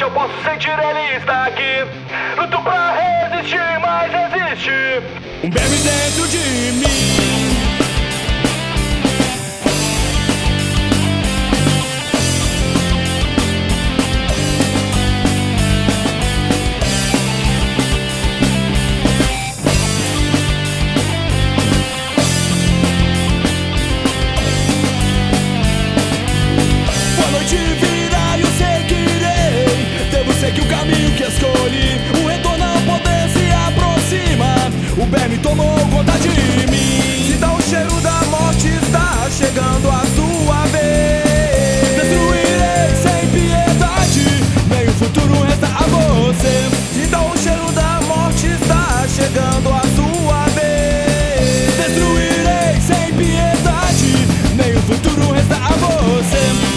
eu posso sentir, ele está aqui. Luto pra resistir, mas existe um verme dentro de mim. Que o caminho que escolhi, o retorno ao poder se aproxima. O verme tomou conta de mim. Sinta o cheiro da morte, está chegando a sua vez. Destruirei sem piedade, nem o futuro resta a você. Sinta o cheiro da morte, está chegando a sua vez. Destruirei sem piedade, nem o futuro resta a você.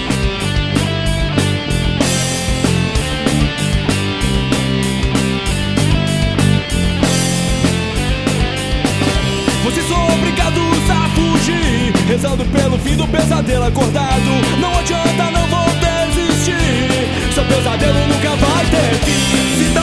Vocês são obrigados a fugir, rezando pelo fim do pesadelo acordado. Não adianta, não vou desistir, seu pesadelo nunca vai ter fim.